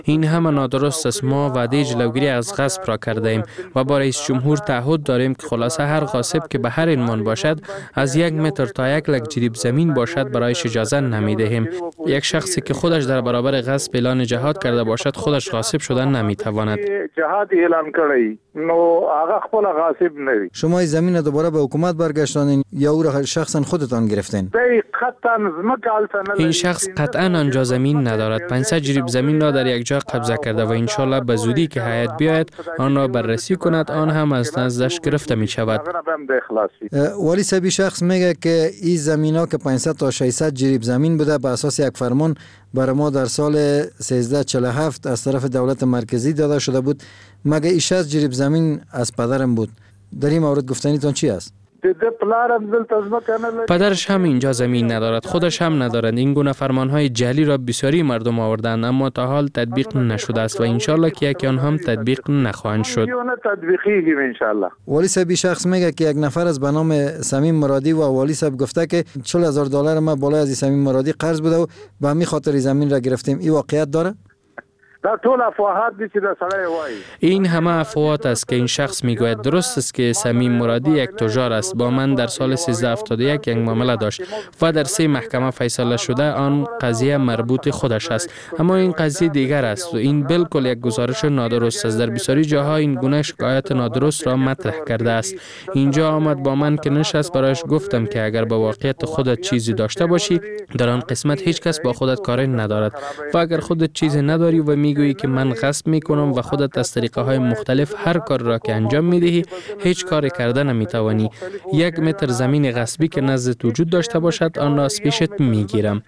این همه نادرست است. ما وعده جلوگیری از غصب را کرده ایم و با رئیس جمهور تعهد داریم که خلاصه هر غاصب که به هر عنوان باشد از 1 متر تا 1 لک جریب زمین باشد برایش اجازه نمیدهیم. یک شخصی که خودش در برابر غصب اعلان جهاد کرده باشد خودش غاصب شدن نمیتواند. جهاد اعلان کړی نو هغه خپل غاصب نه. شما زمین دوباره به حکومت برگشتانین یا او را شخصا خودتان گرفتین؟ این شخص قطعا آنجا زمین ندارد. 500 جریب زمین را در یک جا قبضه کرده و انشالله به زودی که هیئت بیاید آن را بررسی کند آن هم از نزدش گرفته می شود. ولی صاحب شخص میگه که این زمینا که 500 تا 600 جریب زمین بوده به اساس یک فرمان برای ما در سال 1347 از طرف دولت مرکزی داده شده بود. مگه این 60 جریب زمین از پدرم بود. در این مورد گفتنیتون چی است؟ پدرش هم اینجا زمین ندارد، خودش هم ندارد. این گونه فرمانهای جعلی را بسیاری مردم آوردند اما تا حال تطبیق نشده است و انشالله که یکی آن هم تطبیق نخواهند شد. والی صاحب شخص میگه که یک نفر از به نام سمیم مرادی و والی صاحب گفته که $40,000 ما بالای از سمیم مرادی قرض بوده و به همین خاطر زمین را گرفتیم. این واقعیت داره؟ این همه افواهات است که این شخص میگوید. درست است که سمیم مرادی یک تجار است. با من در سال 1371 یک معامله داشت و در 3 محکمه فیصله شده آن قضیه مربوط خودش است. اما این قضیه دیگر است و این بالکل یک گزارش نادرست است. در بسیاری جاها این گونه شکایت نادرست را مطرح کرده است. اینجا آمد با من که نشست برایش گفتم که اگر با واقعیت خودت چیزی داشته باشی در آن قسمت هیچ کس با خودت کاری ندارد و اگر خودت چیزی نداری و میگویی که من غصب میکنم و خودت از طریقه های مختلف هر کار را که انجام میدهی هیچ کاری کرده نمیتوانی. 1 متر زمین غصبی که نزدت وجود داشته باشد آن را از پیشت میگیرم.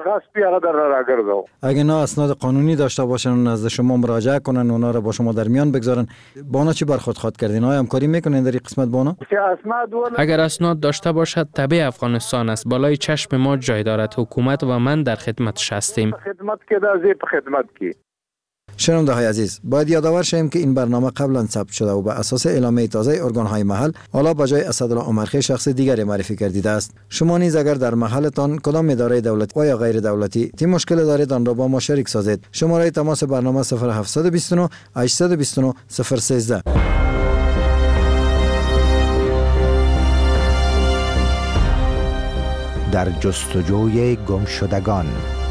اگه نه اسناد قانونی داشته باشن و نزد شما مراجعه کنن اونا را با شما در میان بگذارن با اونا چی برخورد کردین؟ آیا همکاری میکنین در این قسمت با اونا؟ اگر اسناد داشته باشد تبع افغانستان است. بالای چشم ما جای دارد. حکومت و من در خدمتش هستیم. شنونده های عزیز، باید یادآور شویم که این برنامه قبلا ثبت شده و بر اساس اعلامیه تازه ارگان‌های محل حالا به جای اسدالله عمرخی شخص دیگری معرفی گردیده است. شما نیز اگر در محلتان کدام اداره دولتی و یا غیر دولتی تی مشکل دارید آن را با ما شریک سازید. شماره تماس برنامه 0729 829 013. در جستجوی گمشدگان.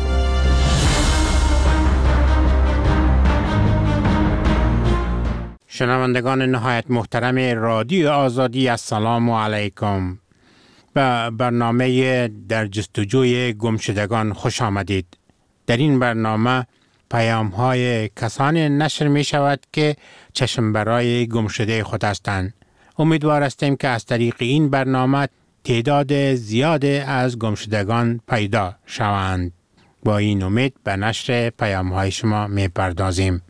شنوندگان نهایت محترم رادیو آزادی، السلام علیکم. به برنامه در جستجوی گمشدگان خوش آمدید. در این برنامه پیام‌های کسانی نشر می شود که چشم برای گمشده خود هستند. امیدوار هستیم که از طریق این برنامه تعداد زیاد از گمشدگان پیدا شوند. با این امید به نشر پیام‌های شما می پردازیم.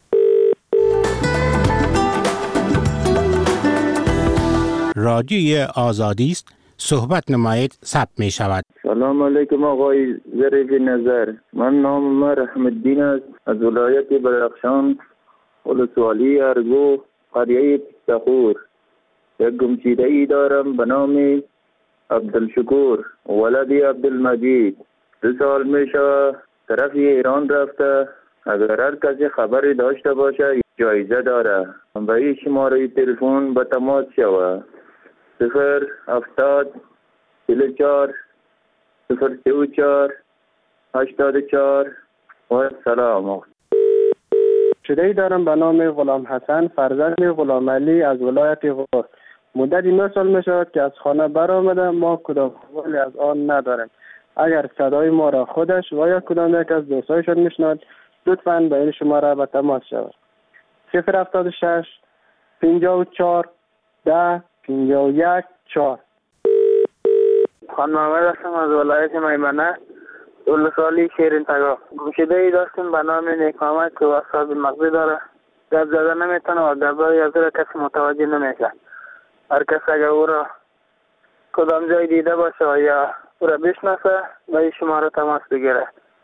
رادیوی آزادی است. صحبت نمایید ثبت می شود. سلام علیکم آقای ظریف نظر. من نام ما رحم الدین است، از ولایت بدخشان، ولسوالی ارگو، قریه تخور. یک گمشده ای دارم به نام عبدالشکور ولدی عبدالمجید. 2 سال میشه طرف ایران رفته. اگر هر کسی خبری داشته باشه جایزه داره. به این شماره تلفن به تماس شوه. 070 44 034 84. و سلام. شده‌ای دارم به نام غلام حسن فرزند غلام علی از ولایت غور. مدت 9 سال می شود که از خانه برآمده. ما کدام خبری از آن نداریم. اگر صدای ما را خودش و یا کدام یک از دوستایشان میشنود لطفاً به این شماره به تماس شود. 076 54 10 51 4. خان محمد هستم از ولایت میمنه، ولسوالی شیرین تگاه. گمشده ای داشتیم به نام نیک‌آمد که اصحاب مغزی داره. گپ زده نمیتونه و گپ‌های از او کسی متوجه نمیشه. هر کس اگر او را کدام جای دیده باشه و یا او را بشناسه به این شماره تماس بگیره.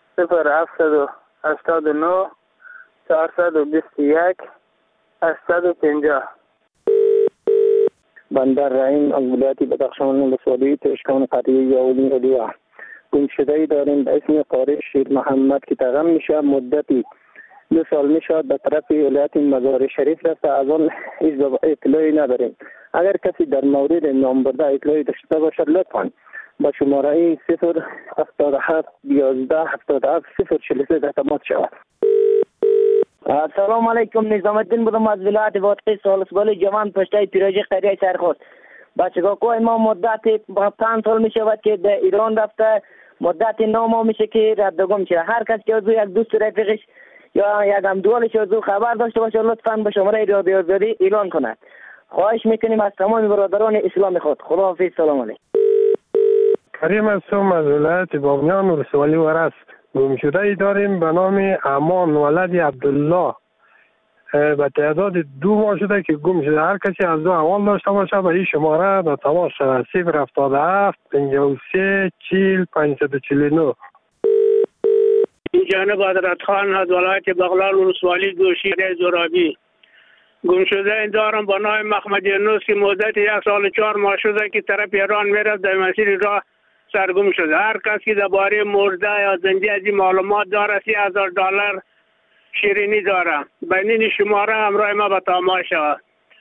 0789 421 850. بندر رحیم از ولایت بدخشان ولسوالی تشکان قریه یاولی علیه. گمشده‌ای داریم به اسم قاری شیر محمد که تغم میشه. مدتی 2 سال میشد به طرف ولایت مزار شریف رفته، از آن هیچ اطلاعی نداریم. اگر کسی در مورد نام برده اطلاعی داشته باشد لطفاً با شماره 077 11 77 043 تماس شود. سلام علیکم، نظام الدین بودم از ولایت واقعی سالسگال جوان پشتای پیراجی قریه سرخوست. بچگاه ما مدت 5 سال می شود که در ایران رفته، مدت 9 ماه میشه که ردگم شده. هر کس که از یک دوست رفیقش یا یک همدوالش از خبر داشته باشه لطفاً به شماره رادیو آزادی اعلان کند. خواهش میکنیم از تمام برادران اسلام خود. خداحافظ. سلام علیکم. کریم هستم از ولایت بامیان ولسوالی ورس. گمشده ای داریم به نام امان ولد عبدالله. به تعداد 2 ماه شده که گم شده. هر کسی از 2 احوال داشته باشه به این شماره به تماس شود. 077 53 40 549. جانب حضرت خان از ولایت بغلان ولسوالی گوشیده زرابی. گم شده دارم به نام محمد یونس که مدت 1 سال و 4 ماه شده که طرف ایران میرفت، در مسیر راه سرگم شده. هر کسی درباره مرده یا زنده از این معلومات داره $30,000 شیرینی داره. بینین شماره همراه ما به تماس شود.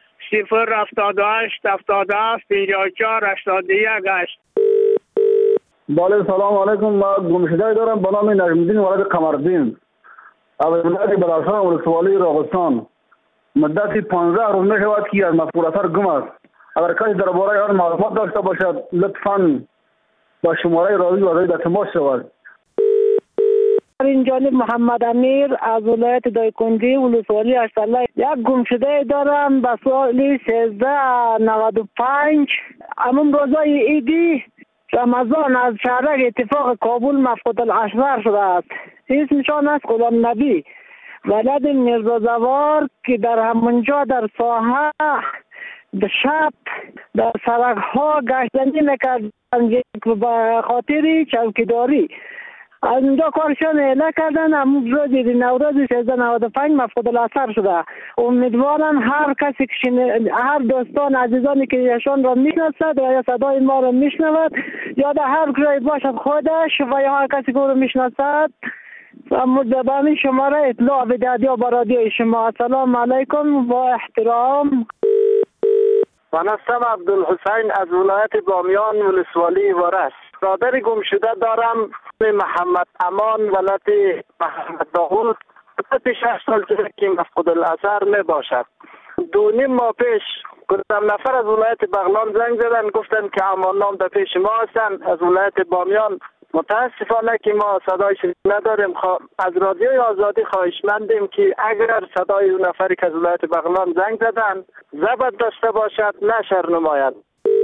078 77 54 81 8. بله سلام علیکم. ما گمشده دارم به نام نجم الدین ولد قمردین از ولایت بدخشان ولسوالی راغستان. مدت 15 روز می شود که از مذکور اثر گم است. اگر کسی درباره آن معلومات داشته باشد لطفاً با شماره رادیو آزادی در تماس شود. این جانب محمد امیر از ولایت دایکنډی ولسوالی اشتله. یک گمشده دارم به سال 1395. همون روزای عیدی رمضان از شهرک اتفاق کابل مفقود الاشرار شده است. اسمشان است غلام نبی ولد میرزا زوار که در همونجا در ساحه شب در سرک ها گشتنی میکردن به خاطر چوکیداری. از اونجا کارشان اعلام کردن. همون روز نوروز 1395 مفقود الاثر شده. امیدوارم هر کسی که هر دوستان عزیزانی که ایشان را میشناسد یا صدای ما را میشنود یا در هر جای باشد خودش و یا هر کسی که او را میشناسد مدبانی شماره اطلاع بدهد یا با رادیو شما. السلام علیکم و احترام. من هستم عبدالحسین از ولایت بامیان ولسوالی ورس. برادر گم شده دارم محمد امان ولد محمد داوود. مدت 6 سال شده که مفقود الاثر می باشد. 2.5 ماه پیش گفتم نفر از ولایت بغلان زنگ زدن گفتن که امان نام در پیش ما هستن از ولایت بامیان. متاسفانه که ما صدایش نداریم. از رادیوی آزادی خواهشمندیم که اگر صدای اون نفری که از ولایت بغلان زنگ زدن ضبط داشته باشد نشر نماید.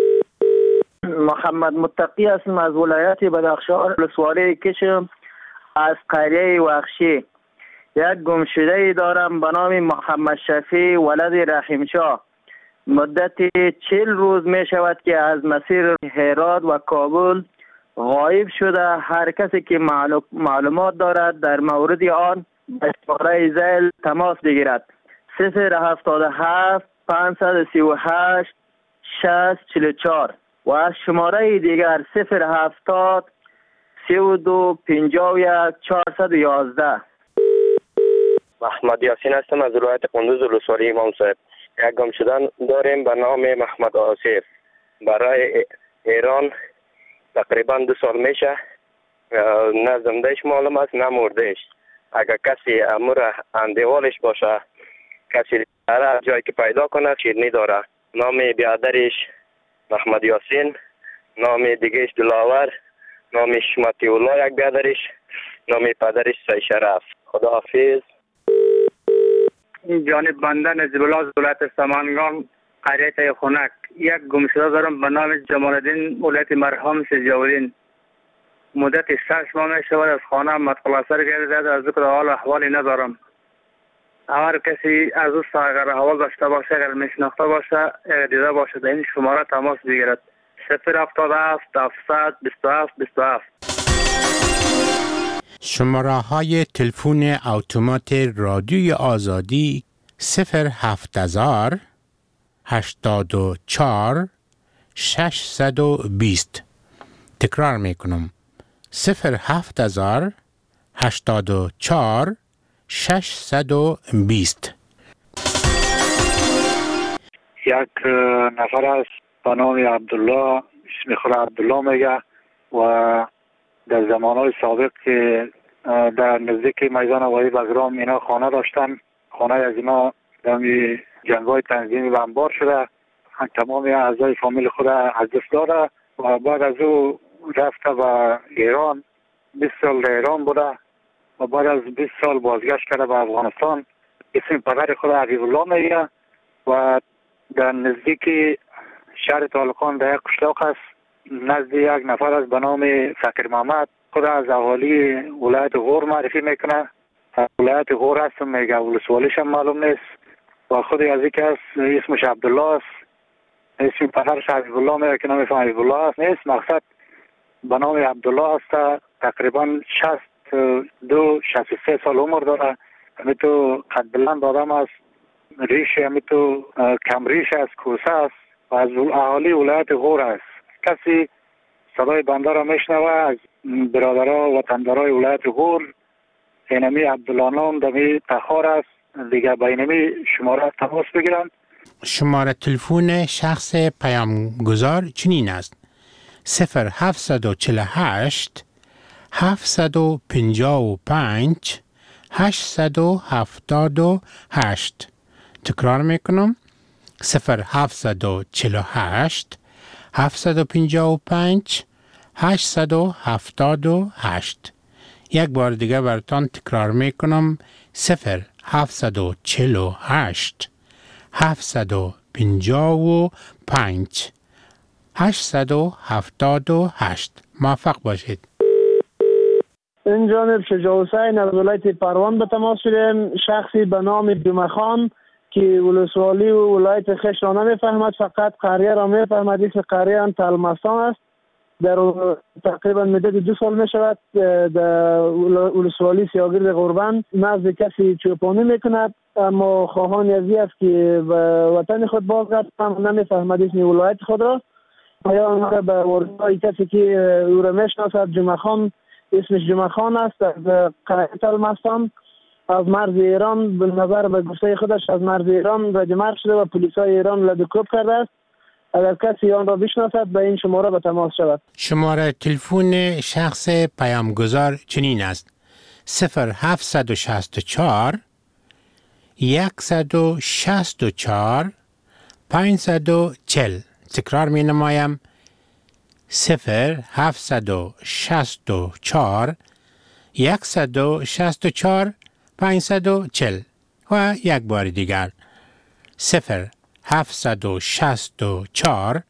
محمد متقی هستم از ولایت بدخشان ولسوالی کشم از قریه وخشی. یک گمشده دارم به نام محمد شفیع ولد رحیمشاه. مدت 40 روز می شود که از مسیر هرات و کابل غایب شده. هر کسی که معلومات دارد در مورد آن به شماره زیل تماس بگیرد. 077 538 6044 و از شماره دیگر 070 32 51 411. محمد یاسین هستم از ولایت قندوز ولسوالی امام صاحب. یک گم شدن داریم به نام محمد آصف. برای ایران تقریبا 2 سال میشه. نه زندهش معلوم است نه مردهش. اگر کسی امور اندیوالش باشه کسی از جایی که پیدا کنه شیرنی داره. نام بیادرش محمد یاسین، نام دیگهش دلاور، نامش متی الله یک بیادرش، نام پدرش سی شرف. خداحافظ. این جانب بنده نجیب الله از ولایت سمنگان قریه خنک. یک گمشده دارم به نام جمال الدین ولایت مرحوم سجاودین. مدت 6 ماه می شود از خانه مدخل اثر گردید. از ذکر حال احوالی ندارم. هر کسی از او اگر احوال داشته باشه اگر میشناخته باشه دیده باشه در این شماره تماس بگیرد. 077 727 27. شماره های تلفن اتومات رادیوی آزادی 07000 84 620. تکرار میکنم 07000 84 620. یک نفر است به نام عبدالله، اسم خود عبدالله میگه و در زمانهای سابق که در نزدیک میدان آقای بگرام اینا خانه داشتن، خانه از اینا در جنگ‌های تنظیمی و انبار شده، تمام اعضای فامیل خود از دست داده و بعد از او رفته به ایران. 20 سال در ایران بوده و بعد از 20 سال بازگشت کرده به افغانستان. اسم پدر خود حبیب الله میگه و در نزدیک شهر طالقان در یک قشلاق است. نزد یک نفر از به نام فقیر محمد خود از اهالی ولایت غور معرفی میکنه. ولایت غور هستم میگه، ولسوالیش هم معلوم نیست و خود از یک است اسمش عبدالله است. اسم پدرش حبیب الله میگه که نام حبیب الله است نیست، مقصد به نام عبدالله است. تقریبا 63 سال عمر داره. همی تو قد بلند آدم است، ریش همی تو کم ریش است، کوسه است و از اهالی ولایت غور است. کسی صدای بنده را میشنوه از برادرها و تندرهای ولایت غور، اینمی عبدالله نام دمی تخار است دیگه، با اینمی شماره تماس بگیرن. شماره تلفن شخص پیامگذار چنین است: 0748 755 878. تکرار میکنم: 0748 755 878. یک بار دیگه براتان تکرار میکنم: 0748 755 878. موفق باشید. این جانب شجاع حسین از ولایت پروان به تماس شدیم. شخصی به نام جمعه خان که ولسوالی و ولایت خش را نمیفهمد، فقط قریه را میفهمد. اسم قریه هم تلمستان است. در تقریبا مدت 2 سال می شود در ولسوالی سیاگرد غربند نزد کسی چوپانی میکند، اما خواهان ازی است که به وطن خود بازگرد، نمیفهمد اسم ولایت خود را. یا به وردای کسی که او را میشناسد، جمعه خان، اسمش جمعه خان است، از قریه تلمستان، از مرز ایران به نظر به گفته خودش از مرز ایران رجمرگ شده و پلیسای ایران لدکوب کرده است. اگر کسی آن را بشناسد به این شماره به تماس شود. شماره تلفن شخص پیامگذار چنین است: 0764 164 540. تکرار می نمایم: 0764 164 540. و یک بار دیگر: 0764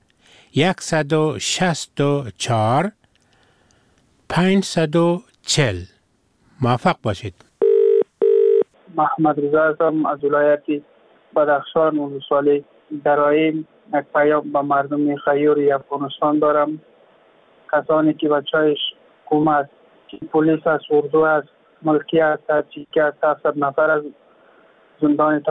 164 540. موفق باشید. محمد رضا هستم از ولایت بدخشان ولسوالی. در این یک پیام به مردم خیوری افغانستان دارم. کسانی که بچه‌اش حکومت، پلیس است، اردو است، ملکیت است، چیکی است، 700 نفر از زندان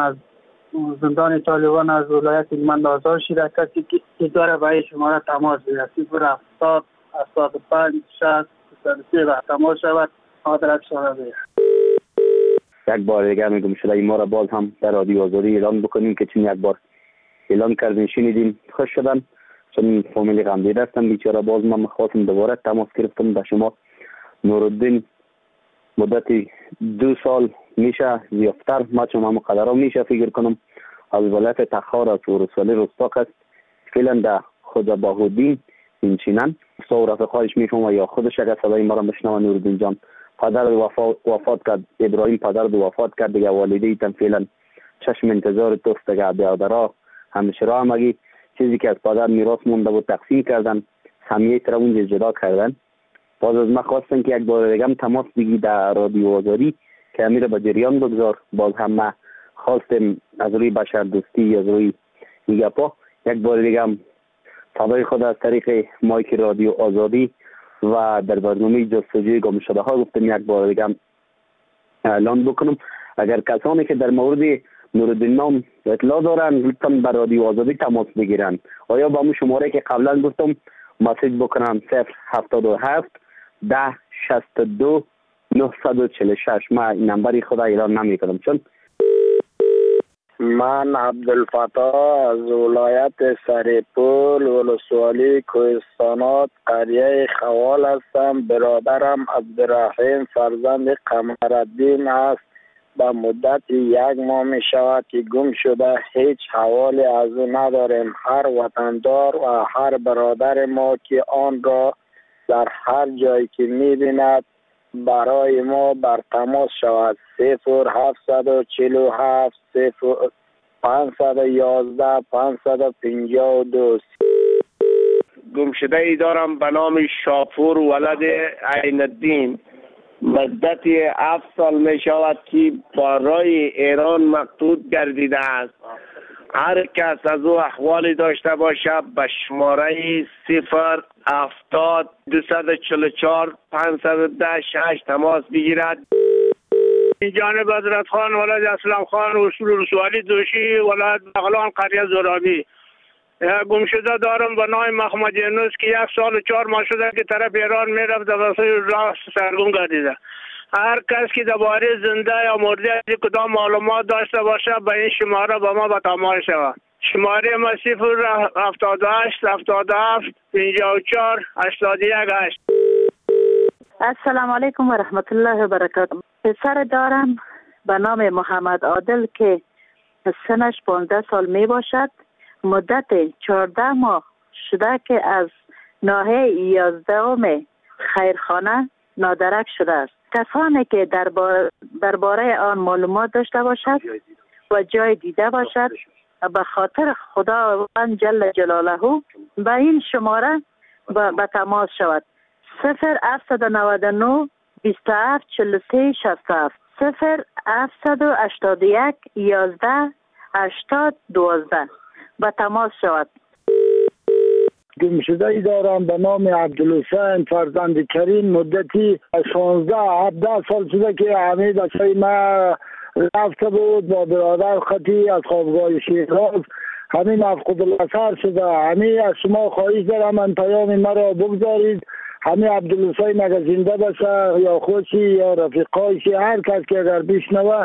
طالبان از ولایت هلمند آزاد شده. کسی که داره به این شماره تماس بگیرد 070 75 60 33 به تماس شود. آدرس شما بگیرد. یک بار دیگر میگم شده این ما را باز هم در رادیو آزادی اعلان بکنیم که چون یک بار اعلان کردیم شنیدیم خوش شدن، چون فامیلی غمدیده هستم بیچاره. باز من خواستم دوباره تماس گرفتم به شما. نورالدین مدت 2 سال میشه زیافتر، ما چون هم قدرها میشه فکر کنم، از ولایت تخار از ورسالی رستاق است. فعلا در خدا باهودین اینچینن سو رفقایش میفهم یا خودش اگر صدای ما را بشنوه. نورالدین جان پدر وفات کرد، ابراهیم پدر وفات کرد دیگه، والده ایتم فعلا چشم انتظار توست دیگه. برادرها همشرا همگی چیزی که از پدر میراث مونده بود تقسیم کردن، سمیه را اونجا جدا کردن. باز از من خواستن که یک بار دیگه تماس بگی در رادیو آزادی که امیر به جریان بگذار. باز هم من خواستم از روی بشر دوستی، از روی گپا یک بار دیگه صدای خود از طریق مایک رادیو آزادی و در برنامه جستجوی گم شده ها گفتم یک بار دیگه اعلان بکنم. اگر کسانی که در مورد نورالدین نام اطلاع دارن لطفا به رادیو آزادی تماس بگیرن. آیا با همون شماره که قبلا گفتم مسیج بکنن 077 10 62 946. من این نمبر خدا اعلان نمی کنم چون من عبدالفتاح از ولایت سریپول ولسوالی کوهستانات قریه خوال هستم. برادرم عبدالرحیم فرزند قمرالدین است. به مدت 1 ماه می شود که گم شده. هیچ حوالی از او نداریم. هر وطندار و هر برادر ما که آن را در هر جایی که می بیند برای ما بر تماس شود. 0747 511 552. گمشده ای دارم به نام شاپور ولد عین الدین. مدت 7 سال می شود که برای ایران مقصود گردیده است. هر کس از او احوالی داشته باشد به شماره 070 244 510 6 تماس بگیرد. جانب حضرت خان ولد اسلام خان اصول رسوالی دوشی ولد بغلان قریه زرابی. گمشده دارم به نام محمد یونس که 1 سال و 4 ماه شده که طرف ایران میرفت واسه راه سرگم گردیده. هر کس که درباره زنده یا مرده از کدام معلومات داشته باشه به این شماره به ما به تماس شود. شماره ما 078 77 54 818. السلام علیکم و رحمت الله و برکاته. پسر دارم به نام محمد عادل که سنش 15 سال می باشد. مدت 14 ماه شده که از ناحیه 11 خیرخانه نادرک شده است. کسانی که درباره آن معلومات داشته باشد و جای دیده باشد به خاطر خداوند جل جلاله به این شماره به تماس شود. 0799 27 43 67 0781 11 80 12 به تماس شود. گمشده ای دارم به نام عبدالحسین فرزند کریم. مدتی 16-17 سال شده که حمید اصلی ما رفته بود با برادر خطی از خوابگاه شیراز. همین مفقود الاثر شده. همین از شما خواهش دارم من پیام مرا بگذارید. همین عبدالحسین اگر زنده باشه یا خودشی یا رفیقایشی هر کس که اگر بشنوه.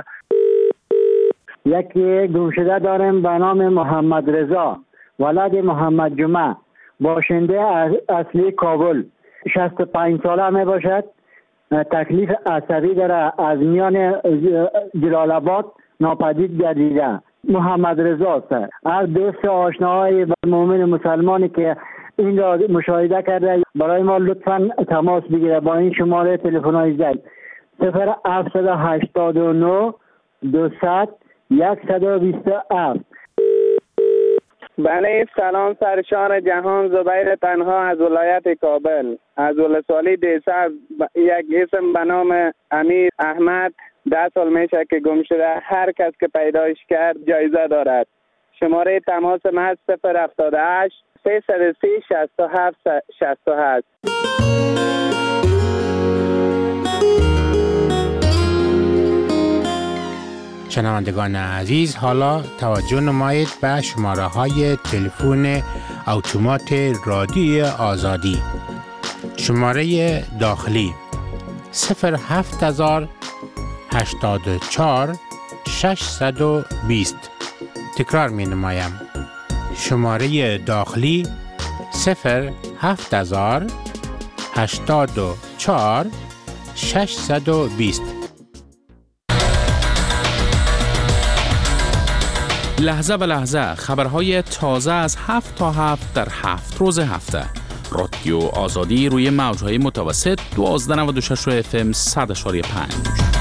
یکی گمشده دارم به نام محمد رضا ولد محمد جمعه باشنده اصلی کابل. 65 ساله می باشد. تکلیف عصبی داره. از میان جلال آباد ناپدید گردیده. محمد رضا است. هر دوست آشناهای مؤمن مسلمانی که این را مشاهده کرده برای ما لطفاً تماس بگیره با این شماره تلفن‌های زنگ 0789 200 127. بله سلام سرشار جهان زبیر تنها از ولایت کابل. از ولسوالی دیسه یک اسم به نام امیر احمد 10 سال میشه که گم شده. هر کس که پیدایش کرد جایزه دارد. شماره تماس من 078 330 67 68. شنوندگان عزیز، حالا توجه نمایید به شماره های تلفن اتومات رادیو آزادی. شماره داخلی 07084 620. تکرار می نمایم. شماره داخلی 07084 620. لحظه به لحظه خبرهای تازه از 7 تا 7 در 7 روز هفته. رادیو آزادی روی موجهای متوسط 1296 FM 100.5.